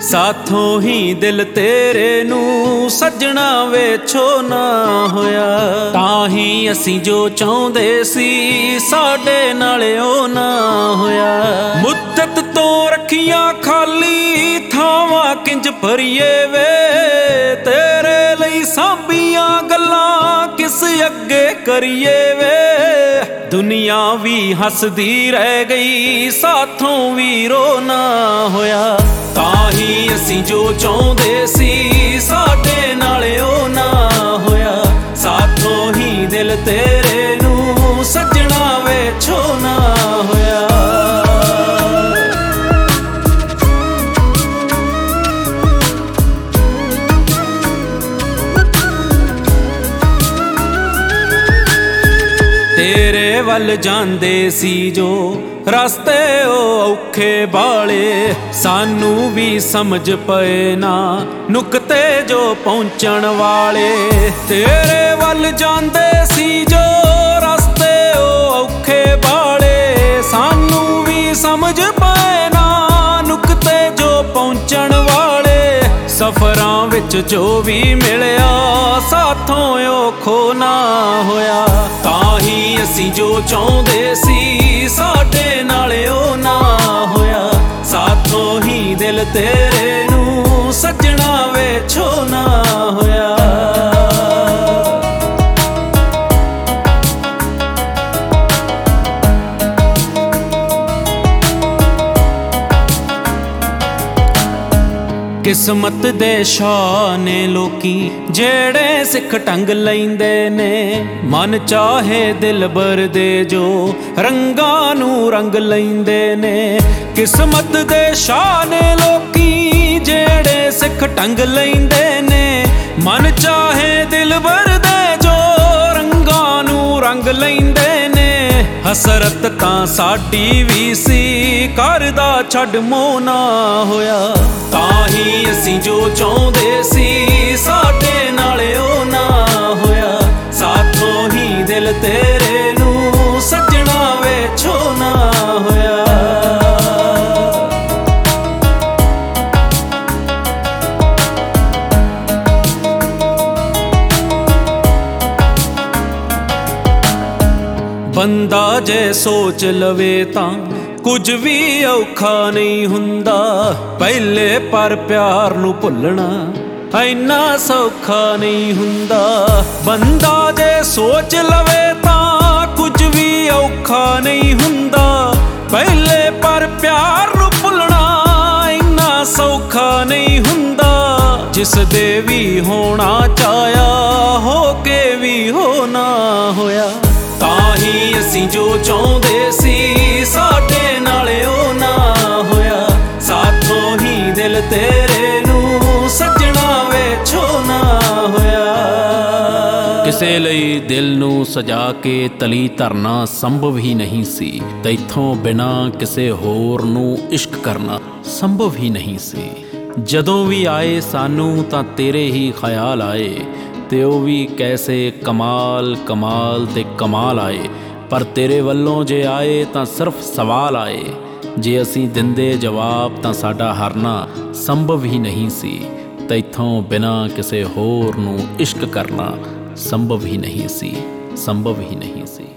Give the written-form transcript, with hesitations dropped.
साथों ही दिल तेरे नू सजना वेछो ना होया। ताही असी जो चाहुंदे सी साडे नाल ओ ना होया। मुद्दत तो रखियां खाली थावां किंज भरीए वे, तेरे लई सांभियां गल्लां किस अगे करिए वे। दुनिया भी हसदी रह गई साथों भी रोना होया। ताही असी जो चाहुंदे सी साडे नाल ओ ना होया। साथों ही दिल तेरे नू सजना वेछो ना होया। तेरे वल जांदे सी जो रस्ते ओ औखे बाले, सानू भी समझ पए ना नुकते जो पहुंचण वाले। तेरे वल जांदे सी जो रस्ते ओ औखे बाले, सानू भी समझ पए ना नुकते जो पहुंचण वाले। सफरां विच जो भी मिलिया साथों औखो ना होया। ताही असी जो चाहुंदे सी साडे नाल ओ ना होया। साथों ही दिल तेरे नू सजना वेछो ना होया। किस्मत दे शाह ने लोकी जेड़े सिख ढंग लैंदे ने, मन चाहे दिलबर दे जो रंगां नू रंग लैंदे ने। किस्मत दे शाह ने लोकी जेड़े सिख ढंग लैंदे ने, मन चाहे दिलबर दे जो रंगां नू रंग लैंदे ने। हसरत तां साडी भी सी करदा छड्ड मोह ना होया। ताही असी जो चाहुंदे सी साडे नाल ओ ना होया। साथों ही दिल तेरे नू सजना वेछो ना होया। बंदा जे सोच लवे तां कुछ भी औखा नहीं हुंदा, पहले पर प्यार नू भुलना इन्ना सौखा नहीं हुंदा। बंदा जे सोच लवे तां कुछ भी औखा नहीं हुंदा, पहले पर प्यार नू भुलना इन्ना सौखा नहीं हुंदा। जिस दे भी होना चाया हो के भी होना होया। ताही असी जो चाहुंदे सी साडे नाल ओ ना होया। साथों ही दिल तेरे नू सजना वेछो ना होया। किसे लई दिल नू सजा के तली धरना संभव ही नहीं सी, तैथों बिना किसे होर नू इश्क करना संभव ही नहीं सी। जदों भी आए सानू तां तेरे ही ख्याल आए, ते ओ भी कैसे कमाल कमाल ते कमाल आए। पर तेरे वल्लों जे आए तां सिर्फ सवाल आए, जे असीं दिंदे जवाब तां साडा हारना संभव ही नहीं सी। तैथों बिना किसे होर नू इश्क करना संभव ही नहीं सी, संभव ही नहीं सी।